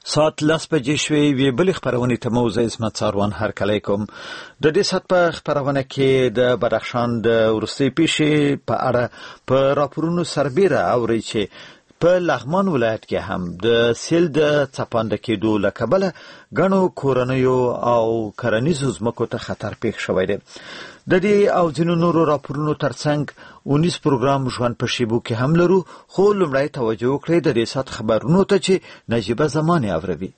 ساعت 10 بجې شوې وی بل خبرونه ته موزه اسمت ساروان هرکلی کوم. د دې سات په خبرونه کې د بدخشان د ورستي پیښې په اړه په راپورونو سربېره اوري چې په لغمان ولایت کې هم د سیل د څپاند کېدو له کبله غنو کورنیو او کرنیزو ځمکو ته خطر پېښ شوی دی. د دې او ځینو نورو راپورونو ترڅنګ 19 پروګرام ژوند په شیبو کې هم لرو، خو لومړی توجه وکړئ د دې سات خبرونو ته چې نجیبه زماني اوروي.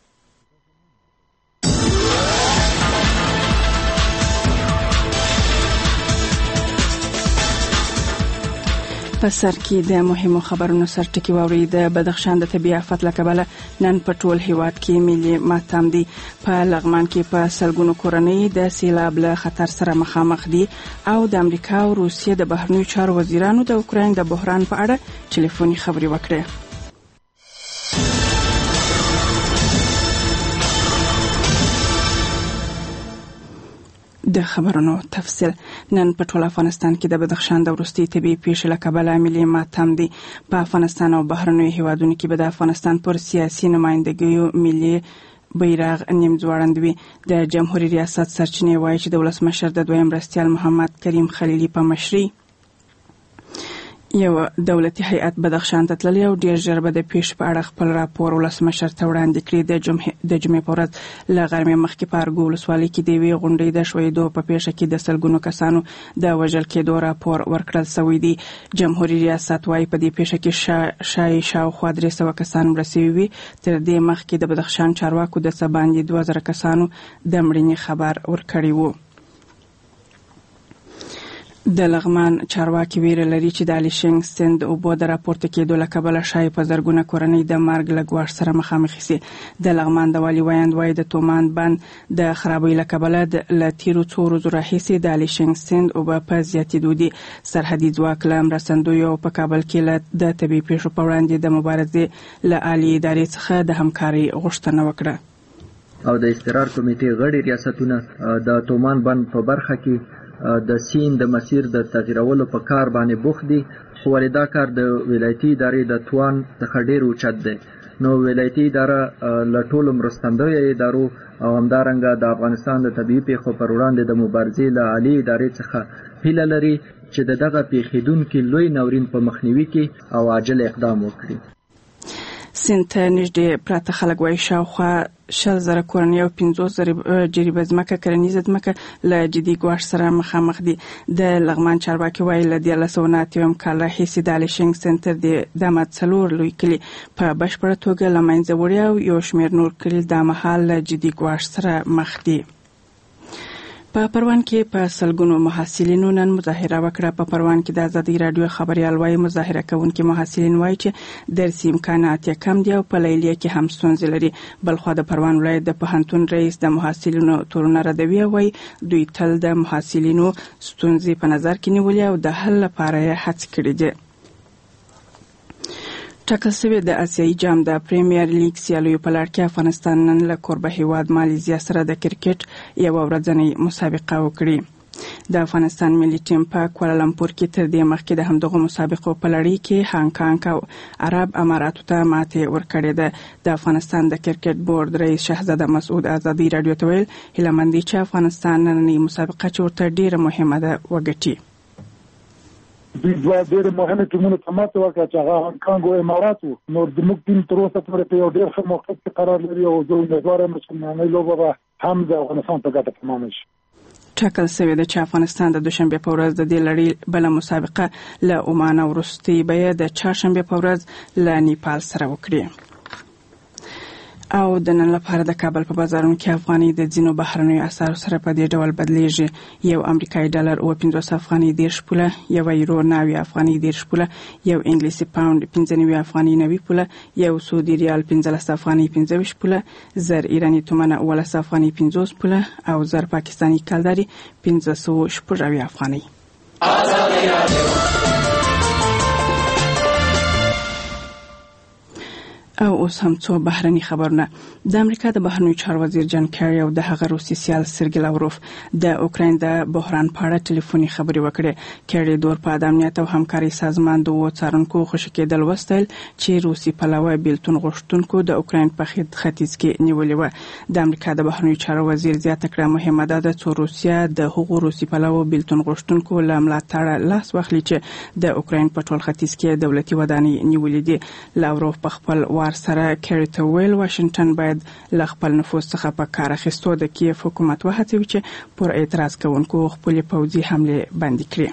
په سر کې د مهمو خبرونو سرټکی واوري. د بدخشان د طبيعي آفت له کبله نن په ټول هیواد کې ملي ماتم دي. په لغمان کې په سلګونو کورنۍ د سیلاب له خطر سره مخامخ دي او د امریکا او روسیې د بهرنیو چارو وزیرانو د اوکراین د بحران په اړه ټلیفوني خبري وکړې. د خبرونو تفصیل. نن په ټول افغانستان کې د بدخشان د ورستي طبيعي پیښې له کبله ملي ماتم دي. په افغانستان او بهرنیو هیوادونو کې به د افغانستان پر سیاسي نمائندګیو ملي بیرغ نیم ځوړند وي. د جمهوریت ریاست سرچینې وایي چې د ولسمشر د دویم مرستیال محمد کریم خلیلي په مشرۍ یو دولتي هیئت بدخشان ته تللی او ډیر ژر به د پیښې په اړه خپل راپور ولسمشر ته وړاندې کړي. د جمعې په ورځ له غرمې مخکې په ارګو ولسوالۍ کې د یوې غونډې د ښویېدو په پیښه کې د سلګونو کسانو د وژل کېدو راپور ورکړل شوی دی. جمهوریت ریاست وایي په دې پیښه کې شاوخوا 300 کسان مړه شوي وي. تر دې مخکې د بدخشان چارواکو د څه باندې 2000 کسانو د مړینې خبر ورکړی و. د لغمان چارواکي ویره لري چې د الیشنګ سند اوبو د راپورته کېدو له کبله شاید په زرګونه کورنۍ د مرګ له ګواښ سره مخامخ شي. د لغمان د والي ویاند وایي د تومان بند د خرابۍ له کبله له تیرو څو ورځو راهیسې د الیشنګ سند اوبه په زیاتېدو دي. سرحدي ځواک له مرستندویو په کابل کې د طبیعي پیښو په وړاندې د مبارزې له عالي ادارې څخه د همکارۍ غوښتنه وکړه. او د استقرار کمیټې غړي ریاستونه د تومان بند په برخه کې د سیند د مسیر د تغیرولو په کار باندې بوخت دي، خو دا کار د ولایتي ادارې د توان څخه ډیر اوچت دی. نو ولایتي اداره له ټولو مرستندویو ادارو او همدارنګه د افغانستان د طبیعي پیښو پر وړاندې د مبارزې له عالي ادارې څخه هیله لري چې دغه پیښیدونکي لوی ناورین په مخنیوي کې او عاجل اقدام وکړي. سیند ته نږدې پراته خلک وایي شاوخوا 10,000 کورنۍ او 50,000 جریبه ځمکه کرنیزه ځمکه له جدي ګواښ سره مخامخ دي. د لغمان چارواکي وایي له 1990 کال راهیسې د الیشنګ سنټر د مڅلور لوی کلي په بشپړه توګه له منځه وړي او یو شمېر نور کلي د مهال له جدي ګواښ سره مخ دي. په پروان کې په سلګونو محصلینو نن مظاهره وکړه. په پروان کې د ازادي رادیو خبريال وایي مظاهره کوونکي محصلین وایي چې درسي امکانات یې کم دي او په لیلیه کې هم ستونزې لري. بلخوا د پروان ولایت د پوهنتون رئیس د محصلینو تورونه ردوي وایي دوی تل د محصلینو ستونزې په نظر کې نیولې او د حل لپاره یې هڅې کړې دي. ټاکل شوی د اسیایي جام د پریمیر لیګ سیالیو په لړ کې افغانستان نن له کوربه هیواد مالیزیا سره د کرکټ یو ورځنۍ مسابقه وکړي. د افغانستان ملي ټیم په کوالالمپور کې تر دې مخکې د همدغو مسابقو په لړۍ کې هانګ کانګ او عرب اماراتو ته ماتې ورکړې ده. د افغانستان د کرکټ بورډ رئیس شهزاده مسعود ازادي رادیو ته ویل هیله مند دي چې افغانستان نننۍ مسابقه چې ورته ډیره مهمه ده وګټي. دوه ډېر مهمه ټیمونه ته ماته ورکړه چې هغه هانګ کانګ او امارات وو. نو زموږ ټیم تر اوسه پورې په یو ډېر ښه موقعیت کې قرار لري او زه امیدوار یم چې نننۍ لوبه به هم د افغانستان په ګټه تمامه شي. ټاکل شوی ده چې افغانستان د دوشنبه په ورځ د دې لړۍ بله مسابقه له عمان وروستۍ به د چهارشنبه په ورځ له نیپال سره وکړي. او د نن لپاره د کابل په بازارونو کې افغاني د ځینو بهرنیو اسعارو سره په دې ډول بدلیږي. یو امریکایي ډالر 50 افغاني 10 پوله، یو یورو 90 افغاني 10 پوله، یو انګلیسي پاوند 95 افغاني 90 پوله، یو سعودي ریال 15 افغاني 25 پوله، زر ایرانی تومنه 18 افغاني 50 پوله او زر پاکستاني کلداري 540 افغاني. او اوس هم څو بهرني خبرونه. د امریکا د بهرنیو چارو وزیر جان کیری او د هغه روسي سیال سرګی لاوروف د اوکراین د بحران په اړه ټلیفوني خبرې وکړې. کیری د اروپا د امنیت او همکاري سازمان د څارونکو خوشی کېدل وستایل چې روسي پلوه بیلتون غوښتونکو د اوکراین په ختیځ کې نیولې و. د امریکا د بهرنیو چارو وزیر زیاته کړه مهمه ده چې روسیا د هغو روسي پلوه بیلتون غوښتونکو له ملاتړ لاس واخلي چې د اوکراین په ټول ختیځ کې دولتي ودانۍ نیولې دي. لاوروف په خپل سره کیری ته ویل واشنگټن باید له خپل نفوذ څخه په کار اخیستو د کیف حکومت وهڅوي چې پر اعتراض کوونکو خپل پوځي حمله بند کړي.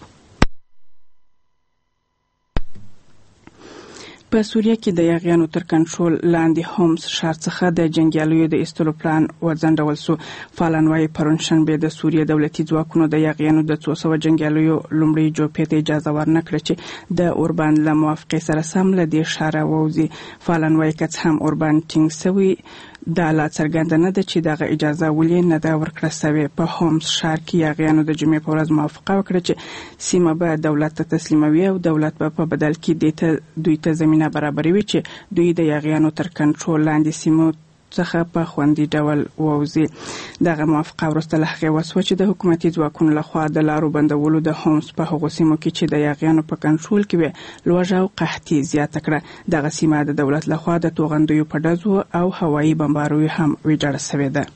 په سوریه کې د یاغیانو تر کنټرول لاندې هومس ښار څخه د جنگیالیو د ایستلو پلان وځنډول شو. فعالان وايي پرون شنبه د سوریه دولتي ځواکونو د یاغیانو د 200 جنگیالیو لومړی جوپې ته اجازه ورنکړه چې د اوربان له موافقې سره سم له دې ښاره ووځي. فعالان وايي که څه هم اوربان ټینګ شوی دا لا څرګنده نه ده چې دغه اجازه ولې نه ده ورکړه شوې. په هومس ښار کې یاغیانو د جمعې په ورځ موافقه وکړه چې سیمه به دولت ته تسلیموي او دولت به په بدل کې دوی ته زمينه برابروي چې دوی د یاغیانو تر کنټرول لاندې سیمو څخه په خوندي ډول ووځي. دغه موافقه وروسته له هغې وسوه چې د حکومتي ځواکونو لخوا د لارو بندولو د هومس په هغو سیمو کې چې د یاغیانو په کنټرول کې وي لوږه او قحطي زیاته کړه. دغه سیمه د دولت لخوا د توغندیو په ډزو او هوایي بمباریو هم ویجاړه شوې ده.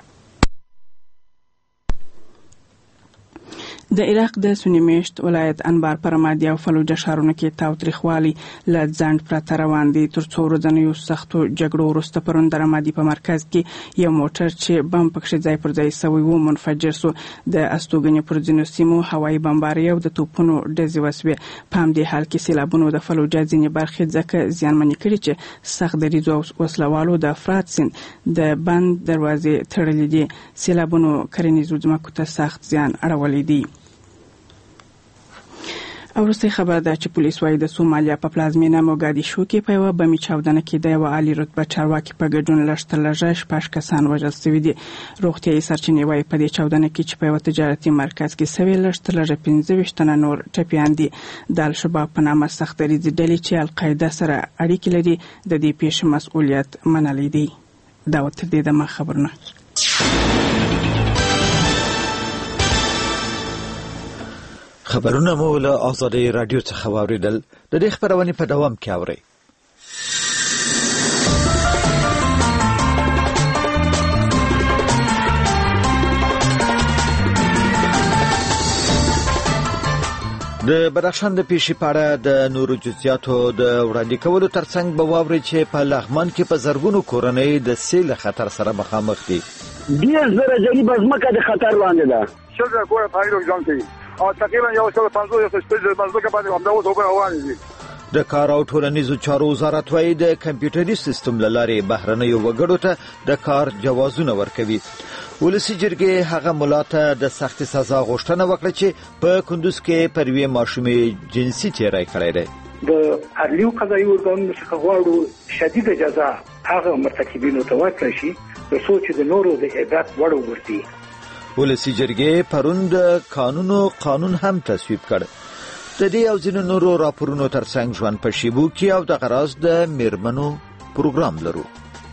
د عراق د سنی میشت ولایت انبار پرمادي او فلوجه ښارونو کې تاوتریخوالي له ځنډ پرته روان دي. تر څو ورځنیو سختو جګړو وروسته پرون د رمادي په مرکز کې یو موټر چې بم پکښې ځای پر ځای شوی و منفجر شو. د استوګنې پر ځینو سیمو هوایي بمبارۍ او د توپونو ډزې وسوې. په همدې حال کې سیلابونو د فلوجه ځینې برخې ځکه زیانمنې کړي چې سخت دریځو او وسلوالو د افراد سیند د بند دروازې تړلې دي. سیلابونو کرنیزو ځمکو ته سخت زیان اړولی دی. او وروستۍ خبر ده چې پولیس وايي د سومالیا په پلازمینه موګادیشو کې په یوه بمي چاودنه کې د یوه عالي رتبه چارواکي په ګډون لږ تر لږه 6 کسان وژل شوي دي. روغتیایي سرچینې وايي په دې چاودنه کې چې په یوه تجارتي مرکز کې شوې لږ تر لږه 15 تنه نور ټپیان دي. د الشباب په نامه سخت دریځي ډلې چې القاعده سره اړیکې لري د دې پیښې مسؤلیت منلی دی. دا تر دې دمه خبرونه. خبرونه مو له آزادۍ رادیو څخه واوریدل. د دې خبرونې په دوام کې اورئ. د بدخشان د پیښې په اړه د نورو جزئیاتو د وړاندې کولو ترڅنګ به واورئ چې په لغمان کې په زرګونو کورنۍ د سیل خطر سره مخامخ دي. 10,000 جریبه ځمکه د خطر لاندې ده. شل کوه پایلو ځان کوي او تقریبا 150 یا 160 مزدوکه باندې هم دا اوس روان دي. د کار او ټولنیزو چارو وزارت وايي د کمپیوټري سیستم له لارې بهرنیو وګړو ته د کار جوازونه ورکوي. ولسی جرګې هغه ملاته د سخت سزا غوښتنه وکړه چې په کندوز کې پر یوې ماشومې جنسي تیری کړی دی. د عدلي قضایي ارګانونو څخه غواړو شدید جزا هغه مرتکبینو ته ورکړي شي ترڅو چې د نورو د عبرت وړ وګرځي. ولسی جرګې پرون د قانون هم تصویب کړ. د دې او ځینو نورو راپورونو ترڅنګ ژوند په شیبو کې او د غراز د میرمنو پروګرام لرو.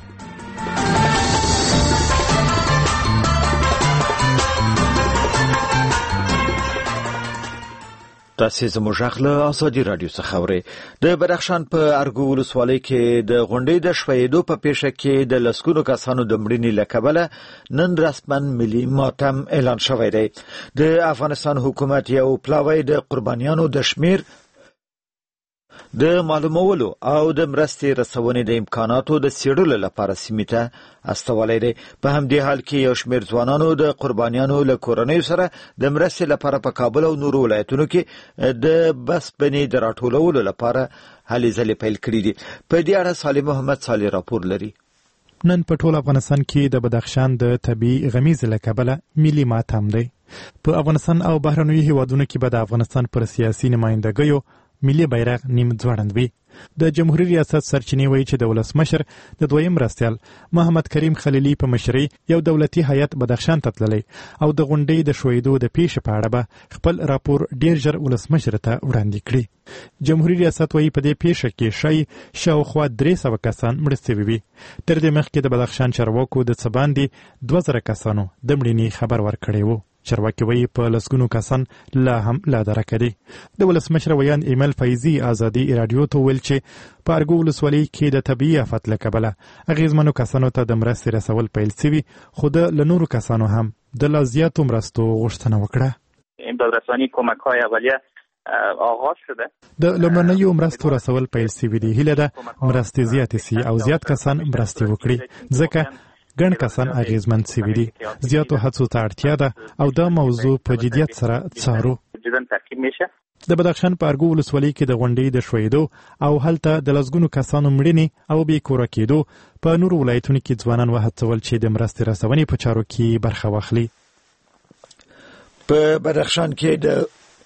تاسو زموږ غږ آزادي رادیو څخه اورئ. د بدخشان په ارګو ولسوالۍ کې د غونډې د شویدو په پیښه کې د لسګونو کسانو د مړینې له کبله نن رسماً ملي ماتم اعلان شوی دی. د افغانستان حکومت یو پلاوی د قربانیانو د شمیر د معلومولو او د مرستې رسونې د امکاناتو د څېړلو لپاره سیمې ته استولی دی. په همدې حال کې یو شمېر ځوانانو د قربانیانو له کورنیو سره د مرستې لپاره په کابل او نورو ولایتونو کې د بسپنې د راټولولو لپاره هلې ځلې پیل کړي دي. په دې اړه صالح محمد صالح راپور لري. نن په ټول افغانستان کې د بدخشان د طبي غمیزې له کبله ملي ماتم دی. په افغانستان او بهرنیو هیوادونو کې به د افغانستان پر سیاسي نمایندګیو ملي بیرغ نیم ځوړند وي. د جمهوریت ریاست سرچینې وایي چې د ولسمشر د دویم مرستیال محمد کریم خلیلی په مشرۍ یو دولتي هیئت بدخشان ته تللی او د غونډې د شویدو د پیښې په اړه به خپل راپور ډیر ژر ولسمشر ته وړاندې کړي. جمهوریت ریاست وایي په دې پیښه کې شاوخوا 300 کسان مړه شوي وي. تر دې مخکې د بدخشان چارواکو د څه باندې 2000 کسانو د مړینې خبر ورکړی و. چارواکي وایي په لسګونو کسان لا هم لا درکه دي. د ولسمشر ویان ایمل فیضي ازادي رادیو ته ویل چې په ارګو ولسوالۍ کې د طبیعي آفت له کبله اغیزمنو کسانو ته د مرستې رسول پیل شوي، خو د لنورو کسانو هم د لا زیاتو مرستو غوښتنه وکړه. امدادرسانی کمک‌های اولیه آغاز شده. د لومړنیو مرستو رسول پیل شوي دي. هیله ده مرستې زیاتې سي او زیات کسان مرستې وکړي، ځکه ګڼ کسان اغیزمن شوي دي. زیاتو هڅو ته اړتیا ده او دا موضوع په جدیت سره څارو. د بدخشان په ارګو ولسوالۍ کې د غونډې د شویدو او هلته د لسګونو کسانو مړینې او بې کوره کېدو په نورو ولایتونو کې ځوانان وهڅول چې د مرستې رسونې په چارو کې برخه واخلي. په بدخشان کې د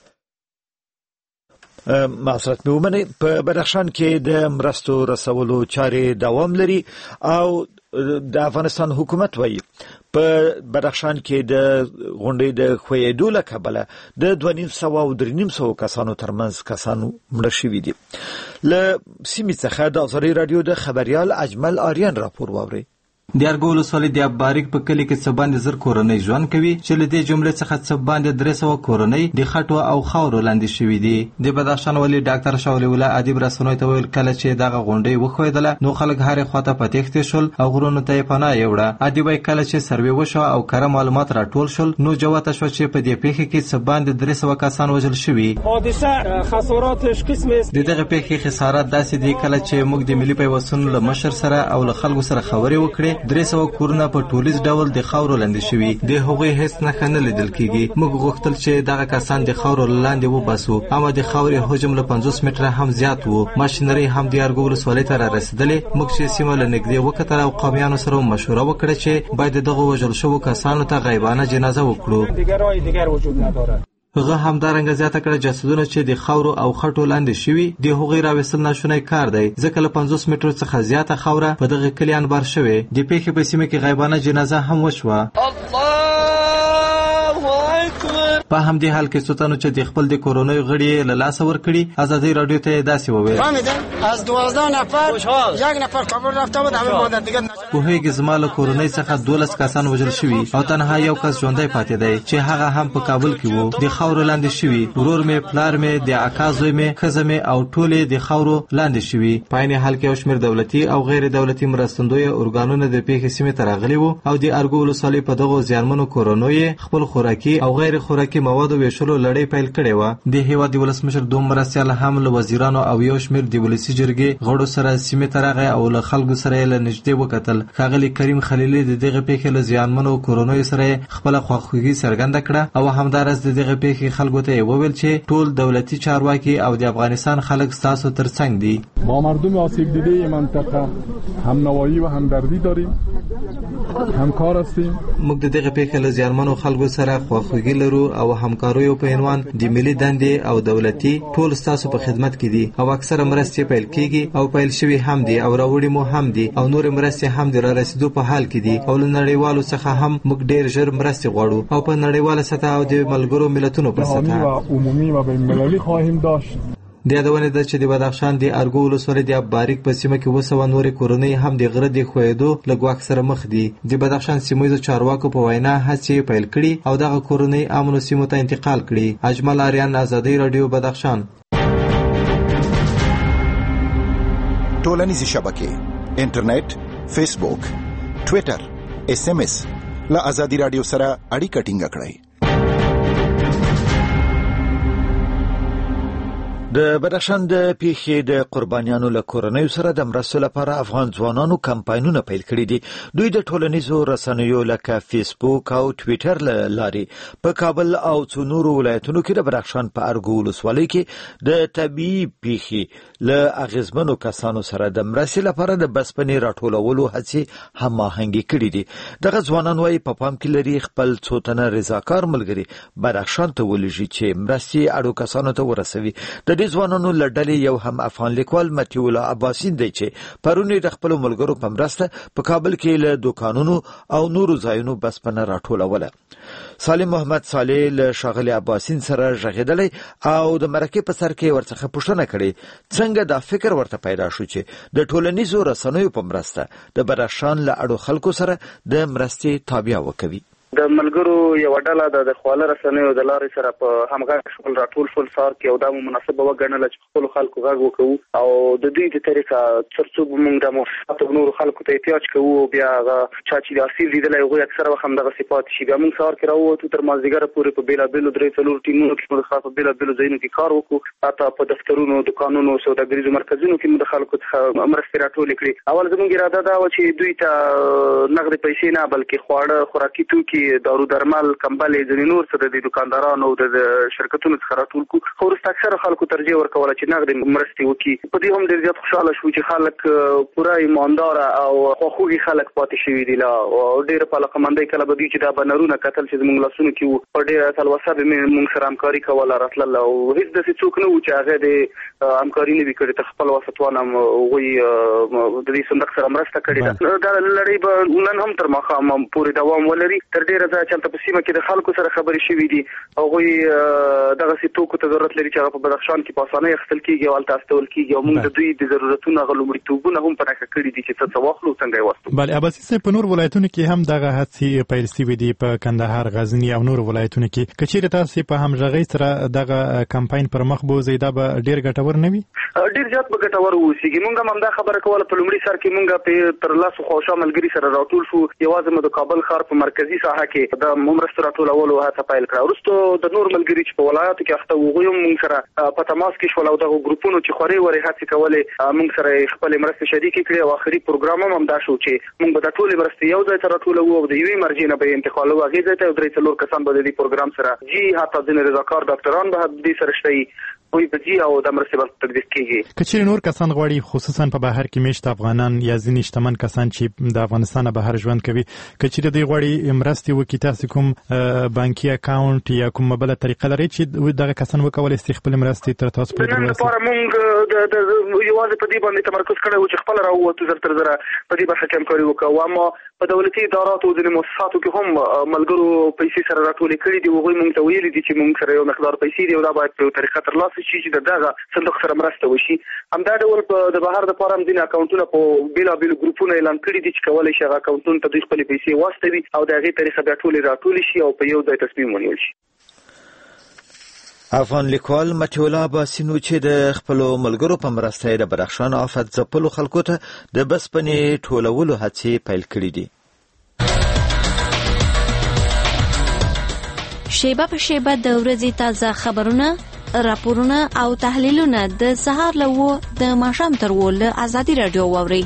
معصرت میومنه په بدخشان کې د مرستو رسولو چارې دوام لري او د افغانستان حکومت وایي په بدخشان کې د غونډې د خویدو له کبله د 250 او 350 کسانو ترمنځ کسانو مړه شوي دي. له سیمې څخه د ازادي رادیو د خبريال اجمل آریان راپور واوري. د ارګو ولسوالۍ د اباریک په کلي کې څه باندې 1000 کورنۍ ژوند کوي چې له دې جملې څخه څه باندې 300 کورنۍ د خټو او خاورو لاندې شوي دي. د بدخشان والي ډاکټر شاولی الله ادیب رسنوي ته ویل کله چې دغه غونډې وخویدله نو خلک هرې خواته په تېښتې شول او غرونو ته یې پناه یوړه. ادیب کله چې سروې وشو او کره معلومات راټول شول نو جوته شو چې په دې پیښه کې څه باندې 300 کسان وژل شوي. حادثه خساراتش قسم است. دغه پیښې خسارات داسې دي کله چې موږ د ملي پیوستون له مشر سره او له خلکو سره خبرې وکړې 300 کورونه په ټولیز ډول د خاورو لاندې شوي. د هغوی هیڅ نښه نه لیدل کیږي. موږ غوښتل چې دغه کسان د خاورو لاندې وباسو، اما د خاورې حجم له 50 متره هم زیات و. ماشینري هم د ارګو ولسوالۍ ته رارسېدلې. موږ چې سیمه له نږدې وکتل او قومیانو سره مشوره وکړه چې باید دغه وژل شوو کسانو ته غیبانه جنازه وکړو. هغه همدارنګه زیاته کړه جسدونه چې د خاورو او خټو لاندې شوي د هغوی راوستل ناشونی کار دی، ځکه له 50 مترو څخه زیاته خاوره په دغه کلي انبار شوې. د پیښې په سیمه کې غیبانه جنازه هم وشوه. په همدې حال کې څو تنو چې د خپل د کورونیو غړي له لاسه ورکړي ازادي رادیو ته داسې وویل از 12 نفر یک نفر قبر رفته بود همین ماده دیگه پوهیږي زما له کورنۍ څخه 12 کسان وژل شوي او تنها یو کس ژوندی پاتې دی چې هغه هم په کابل کې وو. د خاورو لاندې شوي ورور مې پلار مې د اکا زوی مې ښځه مې او ټولې د خاورو لاندې شوي. په عین حال کې یو شمېر دولتي او غیر دولتي مرستندوی ارګانونه د پیښې سیمې ته راغلي وو او د ارګو ولسوالۍ په دغو زیانمنو کورنیو خپل خوراکي او غیر خوراکي موادو ویشلو لړۍ پیل کړې وه. د هیواد د ولسمشر دوم مرستیال هم له وزیرانو او یو شمېر د ولسي جرګې غړو سره سیمې ته راغی او له خلکو سره یې له نږدې وکتل. ښاغلي کریم خلیلي د دغه پیښې له زیانمنو کورنیو سره خپله خواخوږي څرګنده کړه او همداراز د دغه پیښې خلکو ته یې وویل چې ټول دولتي چارواکي او د افغانستان خلک ستاسو ترڅنګ دي. با مردم آسیب دیده منطقه همنوایی و همدردی داریم، همکار هستیم. موږ د دغه پیښې له زیانمنو خلکو سره خواخوږي لرو او همکاریو په عنوان د ملي دندې او دولتي ټول ستاسو په خدمت کې دي او اکثره مرستې پیل کیږي او پیل شوي هم دي او راوړي مو هم دي او نور مرستې هم د رارسېدو په حال کې دي او له نړیوالو څخه هم موږ ډېر ژر مرستې غواړو او په نړیواله سطح او د ملګرو ملتونو په سطح عمومي و بین‌المللي خواهیم داشت. د یادونه ده چې د بدخشان د ارګو ولسوالۍ د اباریک په سیمه کې 200 نورې کورنۍ هم د غره د ښویېدو له ګواښ سره مخ دي. د بدخشان سیمهییزو چارواکو په وینا هڅې پیل کړي او دغه کورنۍ امنو سیمو ته انتقال کړي. اجمل آریان، ازادي رادیو، بدخشان. ټولنیزې شبکې انټرنیټ، فیسبوک، ټویټر، SMS له ازادي رادیو سره اړیکه ټینګه کړئ. د بدخشان د پیښې د قربانیانو له کورنیو سره د مرستو لپاره افغان ځوانانو کمپاینونه پیل کړي دي. دوی د ټولنیزو رسنیو لکه فیسبوک او ټویټر له لارې په کابل او څو نورو ولایتونو کې د بدخشان په ارګو ولسوالۍ کې د طبیعي پیښې له اغیزمنو کسانو سره د مرستې لپاره د بسپنې راټولولو هڅې هماهنګي کړې دي. دغه ځوانان وايي په پام کې لري خپل څو تنه رضاکار ملګري بدخشان ته ولېږي چې مرستې اړو کسانو ته ورسوي. د دې ځوانانو له ډلې یو هم افغان لیکوال متي الله عباسین دی چې پرون د خپل ملګرو په مرسته په کابل کې له دوکانونو او نورو ځایونو بسپنه راټولوله. سالم محمد صالح له ښاغلي عباسین سره ژغېدلی او د مرکې په سر کې ورڅخه پوښتنه کړې څنګه دا فکر ورته پیدا شو چې د ټولنیزو رسنیو په مرسته د بدخشان له اړو خلکو سره د مرستې تابع وکوي. د ملګرو یو ډله د خواله رسنیو د لارې سره په همغږي شکل راټول شول سار کې او دا مناسبه وګڼل چې خپل خلکو غږ وکړو او د دوی د طریقه ترڅو موږ د مفاهیم نور خلکو ته احتیاج کوو. بیا چا چې د اصل لیدل یو اکثر وخت هم دغه صفات شي. بیا موږ سار کې راووتو تر مازدیګر پورې په بیلا بیلو درې څلور ټیمونو کې موږ خاصه بیلا بیلو ځایونو کې کار وکړو. حتی په دفترونو دکانونو سوداګریزو مرکزونو کې موږ د خلکو څخه مرستې راټولې کړې. اول زموږ اراده دا و چې دوی ته نغدي پیسې نه بلکې خواړه خوراکي توکي دارو درمل کمبلې ځینې نور څه د دکاندارانو او د شرکتونو څخه راټول کو. خو وروسته اکثره خلکو ترجیح ورکوله چې نغدي مرستې وکړي. په دې هم ډېر زیات خوشحاله شو چې خلک پوره ایمانداره او خواخوږي خلک پاتې شوي دي. او ډېره په علاقه‌مندۍ کله به دوی چې دا بنرونه کتل چې زموږ لاسونو کې وو په ډېره تلوسه به موږ سره همکاري کوله راتلل او هېڅ داسې څوک نه وو چې هغه د همکاري نه وي کړې. ته خپل واسطوان هم هغوی د دې صندوق سره مرسته کړې ده. دا لړۍ به نن هم تر ماښامه پورې دوام ولري. تر ډېره ځایه چې په سیمه کې د خلکو سره خبرې شوي دي هغوی دغسې توکو ته ضرورت لري چې هغه په بدخشان کې په اسانۍ اخیستل کېږي او هلته استول کېږي او موږ د دوی د ضرورتونو هغه لومړیتوبونه هم په نښه کړي دي چې څه واخلو څنګه یې واستو. بله عباسي صاحب په نور ولایتونو کې هم دغه هڅې پیل شوي دي په کندهار غزني او نور ولایتونو کې. که چیرې تاسې په همغږۍ سره دغه کمپاین پر مخ بوځئ دا به ډېر ګټور نه وي؟ ډېر زیات به ګټور واوسېږي. موږ هم همدا خبره کوله په لومړي سر کې موږ تر لاسو خواوشا ملګري سره راټول شو. یوازې مو د کابل ښار په مرکزي ساحه کې د مرستو راټولولو هڅه پیل کړه. وروسته د نور ملګري چې په ولایاتو کې اخته وو هغوی هم موږ سره په تماس کې شول او دغه ګروپونو چې خورې ورې هڅې کولې موږ سره خپلې مرستې شریکې کړې او آخري پروګرام هم همدا شو چې موږ به دا ټولې مرستې یو ځای ته راټولوو او د یوې مرجې نه به یې انتقالوو. هغې ځای ته یو درې څلور کسان به د دې پروګرام سره جي حتی ځینې رضاکار ډاکټران به دې سره شته وي وي په جي او د مرستې به تطبیق کېږي. که چیرې نور کسان غواړي خصوصا په بهر کې میشته افغانان یا ځینې شتمن کسان چې د افغانستان بهر ژوند کوي که چیرې دوی غواړي مرستې وکړي تاسې کوم بانکي اکاونټ یا کومه بله طریقه لرئ چې دغه کسان وکولی شي خپلې مرستې تر تاسو پورې ورسوي؟ لپاره موږ یوازې په دې باندې تمرکز کړی و چې خپله راووتو زر تر زره په دې برخه کې همکاري وکړو. اما په دولتي اداراتو او ځینې مؤسساتو کې هم ملګرو پیسې سره راټولې کړي دي. هغوی موږ ته ویلي دي چې موږ سره یو مقدار پیسې دي او دا باید په یو طریقه ترلاسه شي چې د دغه صندوق سره مرسته وشي. همدا ډول د بهر دپاره هم ځینې اکاونټونه په بېلابېلو ګروپونو اعلان کړي دي چې کولی شي هغه اکاونټونو ته دوی خپلې پیسې واستوي او د هغې طریقه بیا ټولې راټولې شي او په یو ځای تصمیم ونیول شي. افغان لیکوال متي الله عباسین چې د خپلو ملګرو په مرسته د بدخشان آفت ځپلو خلکو ته د بسپنې ټولولو هڅې پیل کړي دي. شیبه په شیبه د ورځې تازه خبرونه، راپورونه او تحلیلونه د سهار له 9 د ماښام تر 10 له ازادي رادیو واورئ.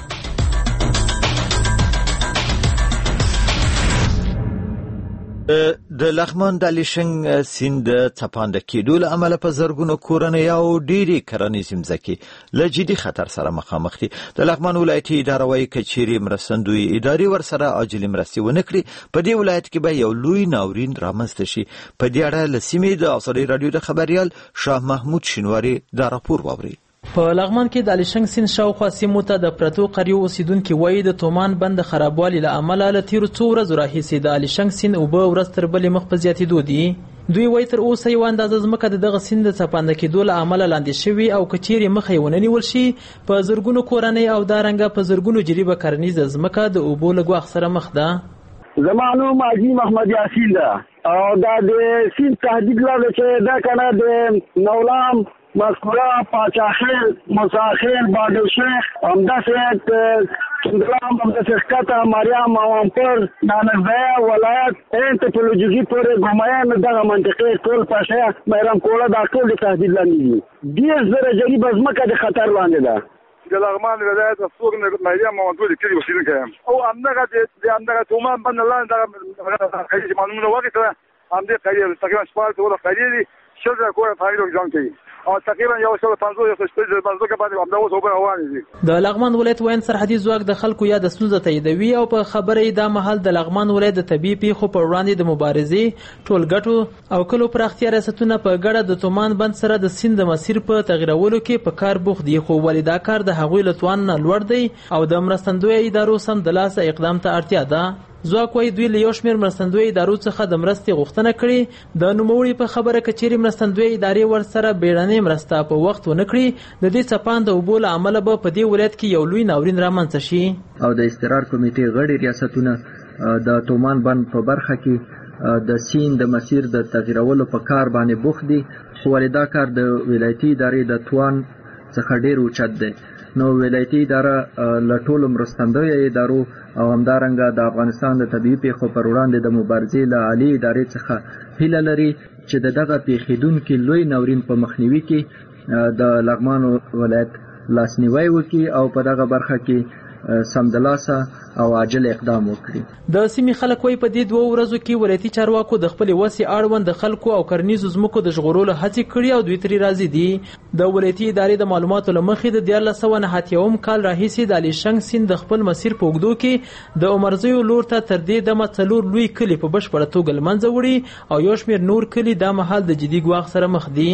د لغمان د لیشنګ سیند د څپانده کېدو له امله په زرګونو کورنۍ او ډېرې کرنیزې مځکې له جدي خطر سره مخامخ دي. د لغمان ولایتي اداره وايي که چیرې مرستندوی ادارې ورسره عاجلې مرستې ونه کړي په دې ولایت کې به یو لوی ناورین رامنځته شي. په دې اړه له سیمې د ازادي رادیو د خبریال شاه محمود شینواري دا راپور واورئ. په لغمان کې د لیشنګ سیند شاوخوا سیمو ته د پرتو قریو اوسیدونکي وایي د تومان بند خرابوالي له امله له تیرو څو ورځو راهیسې د لیشنګ سیند اوبه ورځ تر بلې مخ په زیاتېدو دي. دوی وایي تر اوسه یو اندازه ځمکه د دغه سیند د څپانده کېدو له امله لاندې شوي او که چیرې مخه یې ونه نیول شي په زرګونو کورنۍ او دارنګه په زرګونو جریبه کرنیزه ځمکه د اوبو له ګواښ سره مخ ده. زما نوم حاجي محمد یاسین ده او دا د سیند تهدید لري چې دا کنه د نولام مسکورا پاچاخیل مساخیل بادل شیخ همداسې چندرام همداسې ښکته مریم اوامپر نانکزیه ولایت انتپولوژیکي پورې ګماین دغه منطقې ټول پاشه میرم کوړه دا ټول د تهدید لاندې دي. 10,000 جریبه ځمکه د خطر لاندې ده. د لغمان ولایت مسؤل مریم اوامپر د کلي اوسېدونکی یم او همدغه تومان بند لاندې دغه قضیې چې معلومونه واخیستله همدې قضیې تقریبا 14 قضیې دي شل کور فایلو ځان کوي او تقریبا 150 سپیډ مزدوکه باندې همدا اوس اوبه روانې دي. د لغمان ولایت وین سرحدي ځواک د خلکو یا د ستونزه تاییدوي او په خبره دا مهال د لغمان ولایت د طبيعي پیښو پر وړاندې د مبارزې ټولګټو او کلو پراختیا ریاستونه په ګډه د تومان بند سره د سیند د مسیر په تغیرولو کې په کار بوخت دي، خو ولې دا کار د هغوی له توان نه لوړ دی او د مرستندوی ادارو سم د لاسه اقدام ته اړتیا ده. ځواک وايي دوی له یو شمېر مرستندوی ادارو څخه د مرستې غوښتنه کړې. د نوموړي په خبره که چیرې مرستندوی ادارې ورسره بیړنۍ مرسته په وخت ونه کړي، د دې څپان د اوبو له امله به په دې ولایت کې یو لوی ناورین رامنځته شي. او د استقرار کمیټې غړي ریاستونه د تومان بند په برخه کې د سیند د مسیر د تغیرولو په کار باندې بوخت دي، خو ولې دا کار د ولایتي ادارې د توان څخه ډیر اوچت دی. نو ولایتي اداره له ټولو مرستندوی ادارو او همدارنګه د افغانستان د طبيعي پیښو پر وړاندې د مبارزې له عالی ادارې څخه هیله لري چې دغه پیښیدونکي لوی ناورین په مخنیوي کې د لغمان ولایت لاسنیوي وکړي او په دغه برخه کې سمدلاسه او عاجل اقدام وکړي. د سیمې خلک وایي په دې 2 ورځو کې ولایتي چارواکو د خپل وسې اړوند د خلکو او کرنیزو ځمکو د ژغورلو هڅې کړي او دوی ترې راضي دي. د ولایتي ادارې د معلوماتو له مخې د 1991 کال راهیسې د الیشنګ سیند د خپل مسیر په اوږدو کې د عمرزیو لور ته تر دې دمه 4 لوی کلي په بشپړه توګه له منځه وړي او یو شمېر نور کلي دا مهال د جدي ګواښ سره مخ دي.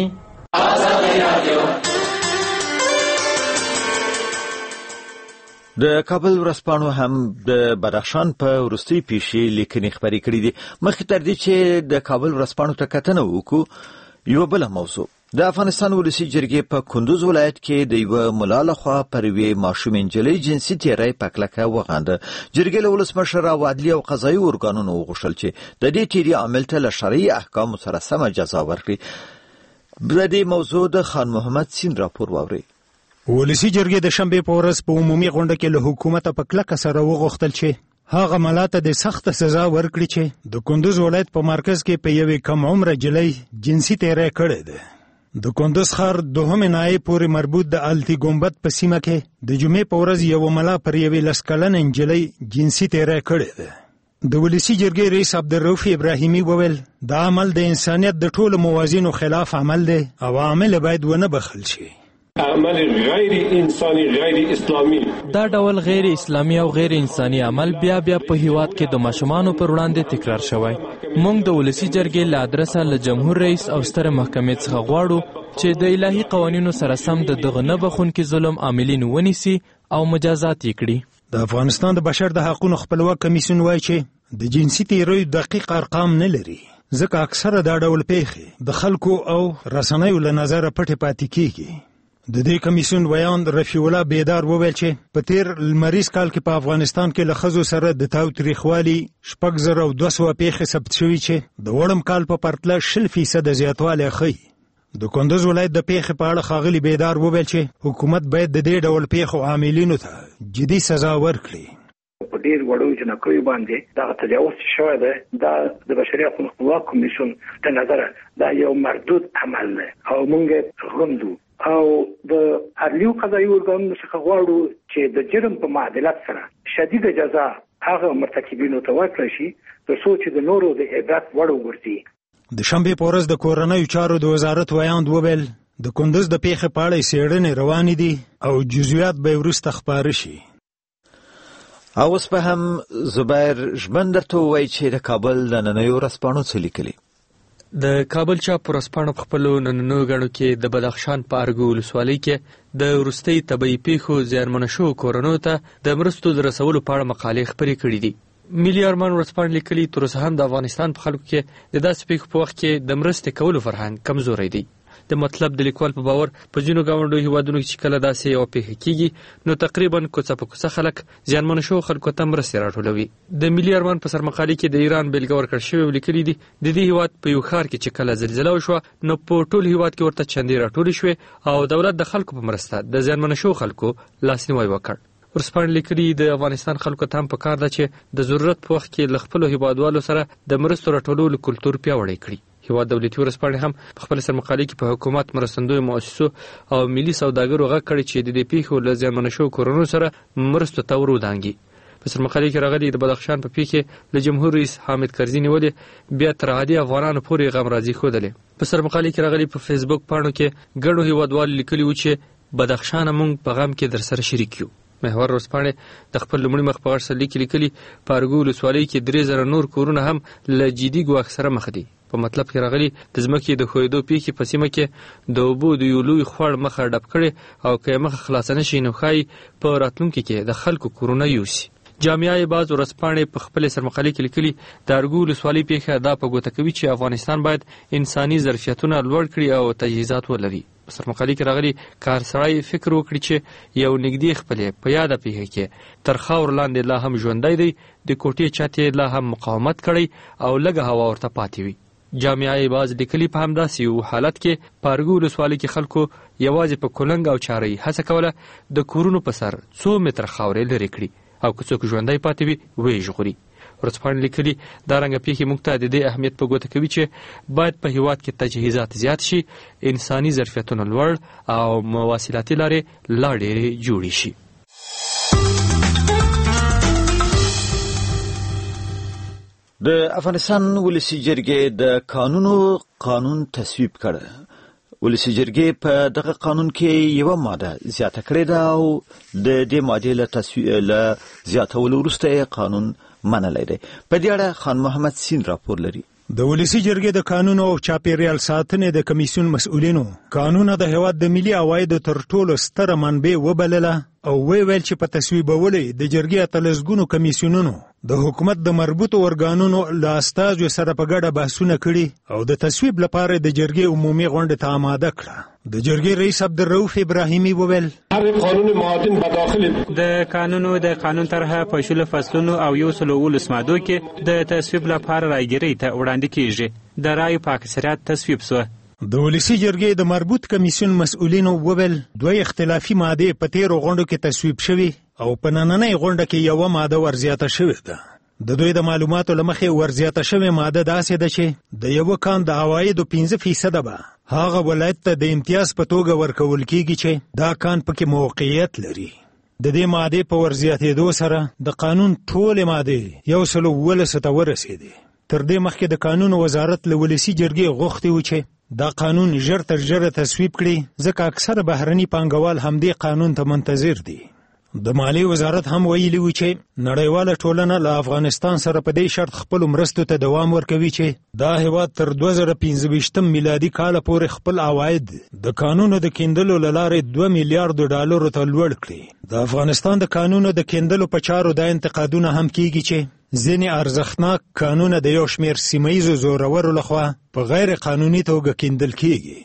د کابل ورځپاڼو هم د بدخشان په وروستۍ پیښې لیکنې خپرې کړې دي. مخکې تر دې چې د کابل ورځپاڼو ته کتنه وکړو، یوه بله موضوع د افغانستان ولسي جرګې په کندوز ولایت کې د یوه ملا لخوا پر یوې ماشوم نجلۍ جنسي تیری په کلکه وغانده. جرګې له ولسمشر او عدلي او قضایي ارګانونو وغوښتل چې د دې تیري عامل ته له شرعي احکامو سره سمه جزا ورکړي. د دې موضوع د خان محمد سین راپور واورئ. ولسي جرګې د شنبې په ورځ په عمومي غونډه کې له حکومت په کلکه سره وغوښتل چې هغه ملاته د سخت سزا ورکړي چې د کندوز ولایت په مرکز کې په یوې کم عمره جلۍ جنسي تیری کړې ده. د کندوز ښار دوهمې ناحیې پورې مربوط د التي ګمبد په سیمه کې د جمعې په ورځ یو ملا پر یوې 10 کلنه نجلۍ جنسي تیری کړې ده. د ولسي جرګې رئیس عبدالرؤف ابراهیمي وویل دا عمل د انسانیت د ټولو موازینو خلاف عمل دی او عامل باید ونه بخښل شي. عمل غیر انساني غیر اسلامي دا ډول غیر اسلامي او غیر انساني عمل بیا په هیواد کې د ماشومانو پر وړاندې تکرار شوی. موږ د ولسي جرګې له ادرسه له جمهور رئیس او ستره محکمې څخه غواړو چې د الهي قوانینو سره سم د دغه نه بخښونکي ظلم عاملین ونیسي او مجازات یې کړي. د افغانستان د بشر د حقوقو خپلواک کمیسیون وایي چې د جنسي تیریو دقیق ارقام نه لري، ځکه اکثره دا ډول پیښې د خلکو او رسنیو له نظره پټې پاتې کیږي. د دې کمیسیون ویان رفیع الله بیدار وویل چې په تیر لمریز کال کې په افغانستان کې له ښځو سره د تاوتریخوالي 6200 پیښې ثبت شوي چې د وړم کال په پرتله 0% زیاتوالی ښیي. د کندوز ولایت د پیښې په اړه ښاغلي بیدار وویل چې حکومت باید د دې ډول پیښو عاملینو ته جدي سزا ورکړي. په ډیر وړو جنکو باندې دا تجاوز شوی دی. دا د بشري حقوقو خپلواک کمیسیون د نظر دا یو مردود عمل دی او موږ غندو او د عدلي او قضایي ارګانونو څخه غواړو چې د جرم په معادلت سره شدید جزا هغه مرتکبینو ته ورکړل شي ترڅو چې د نورو د عبرت وړ وګرځي. د شنبې په ورځ د کورنیو چارو د وزارت ویاند وویل د کندوز د پیښې په اړه څېړنې روانې دي او جزئیات به وروسته خپاره شي. او اوس به هم زبیر ژمن درته ووایي چې د کابل نننیو ورځپاڼو څه لیکلي. د کابل چاپ ورځپاڼو په خپلو نننیو غړو کې د بدخشان په ارګو ولسوالۍ کې د وروستۍ طبیعي پیښو زیانمنو شوو کورنیو ته د مرستو د رسولو په اړه مقالې خپرې کړي دي. ملي ارمان ورځپاڼه لیکلي تر اوسه هم د افغانستان په خلکو کې د داسې پیښو په وخت کې د مرستې کولو فرهنګ کمزوری دی. د مطلب د لیکوال په باور په ځینو ګاونډیو هیوادونو کې چې کله داسې یوه پیښه کیږي نو تقریبا کوڅه په کوڅه خلک زیانمنو شوو خلکو ته مرستې راټولوي. د ملي ارمان په سرمقالې کې د ایران بیلګه ورکړل شوې ولیکلي دي د دې هیواد په یو ښار کې چې کله زلزله وشوه نو په ټول هیواد کې ورته چندې راټولې شوې او دولت د خلکو په مرسته د زیانمنو شوو خلکو لاسنیوی وکړ. ورځپاڼه لیکلي د افغانستان خلکو ته هم پکار ده چې د ضرورت په وخت کې له خپلو هیوادوالو سره د مرستو راټولولو کلتور پیاوړی کړي. هیواد دولتي ورځپاڼې هم په خپل سرمقالې کې په حکومت مرستندوی مؤسسو او ملي سوداګرو غږ کړی چې د دې پیښو له زیانمنو شوو کورنیو سره مرستو ته ور ودانګي. په سرمقالي کې راغلي د بدخشان په پیښه له جمهور رئیس حامد کرزي نیولې بیا تر عادي افغانانو پورې غم راځي خوده. په سرمقالي کې راغلي په فیسبوک پاڼو کې ګڼو هیوادوالو لیکلي و چې بدخشان موږ په غم کې در سره شریک یو. محور ورځپاڼې د خپل لومړي مخ په غږ سرلیک لیکلي په ارګو ولسوالۍ کې 3000 نور کورونه هم له جدي ګواښ سره مخ دي. په مطلب کې راغلي د ځمکې د ښویېدو پیښې په سیمه کې د اوبو د یو لوی خوړ مخه ډب کړې او که مخه خلاصه نشي نو ښایي په راتلونکي کې د خلکو کورونه یوسي. جامعه باز ورځپاڼې په خپل سرمقالي کې لیکلي د ارګو ولسوالۍ پیښه دا په ګوته کوي چې افغانستان باید انساني ظرفیتونه لوړ کړي او تجهیزات ولري. په سرمقالي کې راغلي کار سړی فکر وکړي چې یو نږدې خپلې په یاده پیښه کې تر خاور لاندې لا هم ژوندی دی، د کوټې چت یې لا هم مقاومت کړی او لږه هوا ورته پاتې وي. جامعه باز لیکلي په همداسې یو حالت کې په ارګو ولسوالۍ کې خلکو یوازې په کولنګ او چارۍ هڅه کوله د کورونو په سر 100 متره خاورې لرې کړي او که څوک ژوندی پاتې وي ویې ژغوري. ورځپاڼې لیکلي دا رنګه پیښې موږ ته د دې اهمیت په ګوته کوي چې باید په هیواد کې تجهیزات زیات شي، انساني ظرفیتونه لوړ او مواصلاتي لارې لا ډېرې جوړې شي. د افغانستان ولسی جرګې د قانون تصویب کړ. ولسی جرګې په دغه قانون کې یو ماده زیاته کړې ده او د دې ماده له زیاتولو وروسته قانون منلی دی. په دې اړه خان محمد سین راپور لري. د ولسی جرګې د قانون او چاپیریال ساتنې د کمیسیون مسؤلینو قانون د هیواد د ملي عوایدو تر ټولو ستره منبع وبلله او ویل چې په تصویبولو د جرګې اتلسګونو کمیسیونونو د حکومت د مربوطو ارګانونو له استازو سره په ګډه بحثونه کړي او د تصویب لپاره د جرګې عمومي غونډې ته آماده کړه. د جرګې رئیس عبدالرؤف ابراهیمي وویل د قانون طرحه په شلو فصلونو او 119 مادو کې د تصویب لپاره راګیرۍ ته وړاندې کیږي. د رایو په اکثریت تصویب سو. د ولسی جرګې د مربوط کمیسیون مسؤلینو وویل دوی اختلافي ماده په تیرو غونډو کې تصویب شوي او په نننۍ غونډه کې یو ماده ورزیاته شوې ده. د دوی د معلوماتو لمخې ورزیاته شوې ماده داسې ده چې د یو کان د عوایدو 5% به هغه ولایت ته د امتیاز په توګه ورکول کیږي چې دا کان پکې موقعیت لري. د دې ماده په ورزیاتېدو سره د قانون ټولې ماده 119 ته ورسېدې. تر دې مخکې د قانون وزارت له ولسی جرګې غوښتي و چې دا قانون ژر تر ژره تصویب کړي ځکه اکثره بهرني پانګوال همدې قانون ته منتظر دي. د مالی وزارت هم ویلي و چې نړیواله ټولنه له افغانستان سره په دې شرط خپل مرستو ته دوام ورکوي چې دا هیواد تر 2015 میلادي کال پورې خپل عواید د قانونو د کیندلو له لارې 2 میلیارډ ډالرو ته لوړ کړي. د افغانستان د قانونو د کیندلو په چارو دا انتقادونه هم کیږي چې ځینې ارزښتناک قانونه د یو شمېر سیمه ییزو زورورو لخوا په غیر قانوني توګه کیندل کیږي.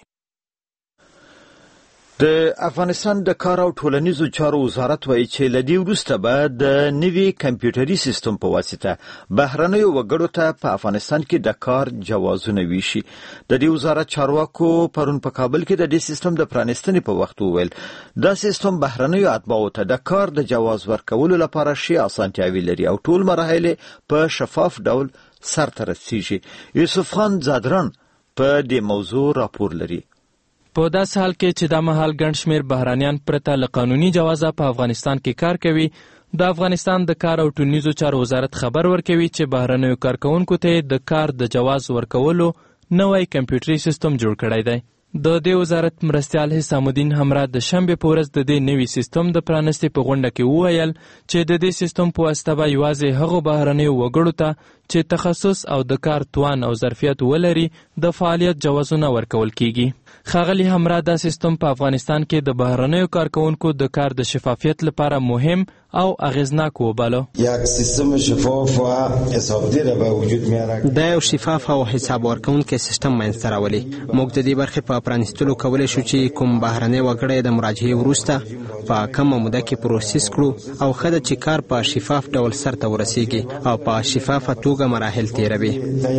د افغانستان د کار او ټولنیزو چارو وزارت وایي چې له دې وروسته به د نوي کمپیوټري سیستم په واسطه بهرنیو وګړو ته په افغانستان کې د کار جوازونه ویشي. د دې وزارت چارواکو پرون په کابل کې د دې سیستم د پرانیستنې په وخت وویل دا سیستم بهرنیو اتباعو ته د کار د جواز ورکولو لپاره شی اسانتیاوي لري او ټول مراحل په شفاف ډول سرته رسیږي. یوسف خان زادران په دې موضوع راپور لري. په داسې حال کې چې دا مهال ګڼ شمېر بهرانیان پرته له قانوني جوازه په افغانستان کې کار کوي، د افغانستان د کار او ټولنیزو چارو وزارت خبر ورکوي چې بهرنیو کارکوونکو ته د کار د جواز ورکولو نوی کمپیوټري سیستم جوړ کړی دی. د دې وزارت مرستیال حسام الدین همراه د شنبې په ورځ د دې نوي سیستم د پرانستې په غونډه کې وویل چې د دې سیستم په واسطه به یوازې هغو بهرنیو وګړو ته چې تخصص او د کار توان او ظرفیت ولري د فعالیت جوازونه ورکول کیږي. ښاغلي همراه دا سیستم په افغانستان کې د بهرنیو کارکوونکو د کار د شفافیت لپاره مهم او اغیزناک وباله. یک سیستم شفاف و حسابدار به وجود میاره. دا یو شفاف او حساب ورکوونکی سیستم منځته راولي. موږ د دې برخې په پرانیستلو کولی شو چې کوم بهرنی وګړی د مراجعې وروسته په کمه موده کې پروسس کړو او ښه ده چې کار په شفاف ډول سرته ورسیږي او په شفافه توګه مراحل تیروي.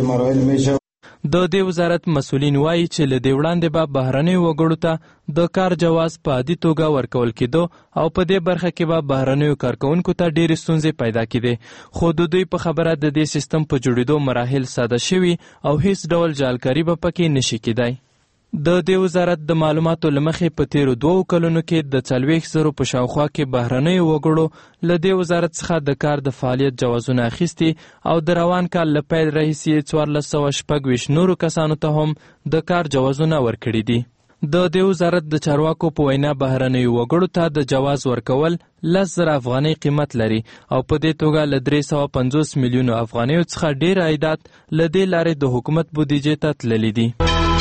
د دې وزارت مسؤلین وایي چې له دې وړاندې به بهرنیو وګړو ته د کار جواز په عادي توګه ورکول کېدو او په دې برخه کې به بهرنیو کارکوونکو ته ډېرې ستونزې پیدا کېدې. خو د دوی په خبره د دې سیستم په جوړېدو مراحل ساده شوي او هیڅ ډول جعلکاري به پکې نشي کېدای. د دې وزارت د معلوماتو لمخې په تیرو 2 کلونو کې د 40,000 په شاوخوا کې بهرنیو وګړو له دې وزارت څخه د کار د فعالیت جوازونه اخیستي او د روان کال له پیل راهیسې 1426 نورو کسانو ته هم د کار جوازونه ورکړي دي. د دې وزارت د چارواکو په وینا بهرنیو وګړو ته د جواز ورکول 10,000 افغانۍ قیمت لري او په دې توګه له 350 میلیونو افغانیو څخه ډیر عایدات له دې لارې د حکومت بودیجې ته تللی دي.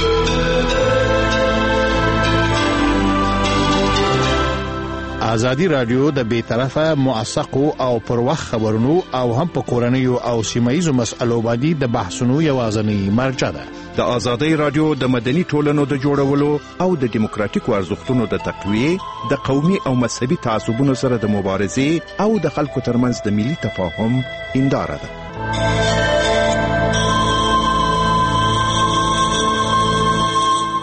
ازادي رادیو د بیطرفه موثقو او پر وخت خبرونو او هم په کورنیو او سیمایي مسألو باندې د بحثونو یوازنی مرجع ده. د ازادي رادیو د مدني ټولنو د جوړولو او د دیموکراتیکو ارزښتونو د تقویه، د قومي او مذهبي تعصبونو سره د مبارزې او د خلکو ترمنځ د ملي تفاهم هنداره ده.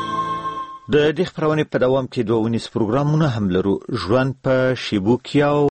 د دې خبرونه په دوام کې 2 پروګرامونه هم لرو. ژوند په شیبو کې